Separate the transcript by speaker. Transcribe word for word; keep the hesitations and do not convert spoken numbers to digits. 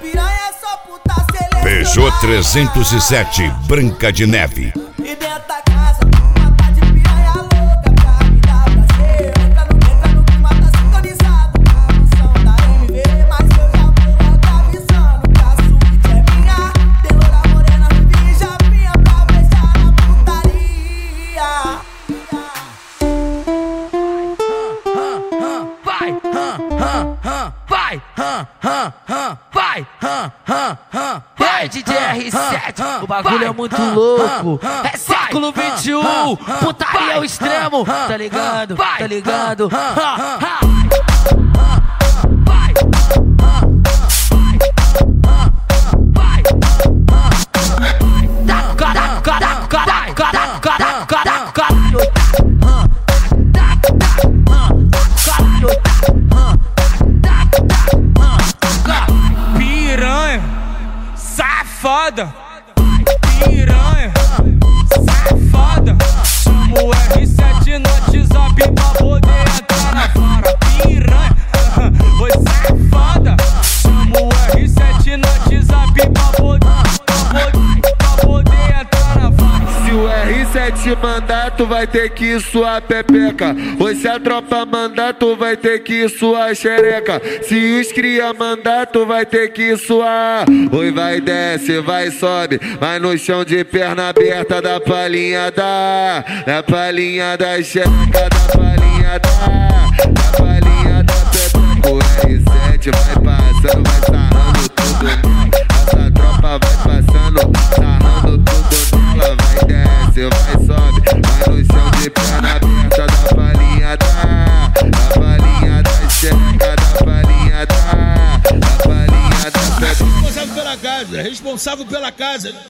Speaker 1: piranha é só puta selecionada.
Speaker 2: Peugeot trezentos e sete, Branca de Neve.
Speaker 1: E dentro da casa, uma pá de piranha louca pra me dar prazer. Entra no, entra no clima, tá sintonizado com a função da M V. Mas eu já vou logo avisando que a suíte é minha. Tem loura morena, ruivinha e japinha pra fechar na putaria.
Speaker 3: Vai, vai, vai, vai, D J R sete, o bagulho é muito louco, é século vinte e um, putaria ao extremo, tá ligado, tá ligado, vai,
Speaker 4: piranha, safada, piranha, safada. Chama o R sete no WhatsApp pra poder entrar na vara. Piranha, oi safada. Chama o R sete no WhatsApp pra poder, pra poder, pra poder entrar na vara.
Speaker 5: Se o R sete mandar, tu vai ter que suar pepeca. Ou se a tropa mandar, tu vai ter que suar xereca. Se os cria mandar, tu vai ter que suar. Oi, vai, desce, vai, sobe. Vai no chão de perna aberta, da palhinha da, da palhinha da xereca, da palhinha da, da palhinha da pepeca. O R sete vai passando, vai sarrando tudo. Essa tropa vai passando, sarrando tudo nela. Vai, desce, vai, sobe. Vai no chão de perna aberta, da palhinha da, da palhinha da xereca, da palhinha da, da palhinha da pepeca.
Speaker 6: Responsável pela casa, responsável pela casa.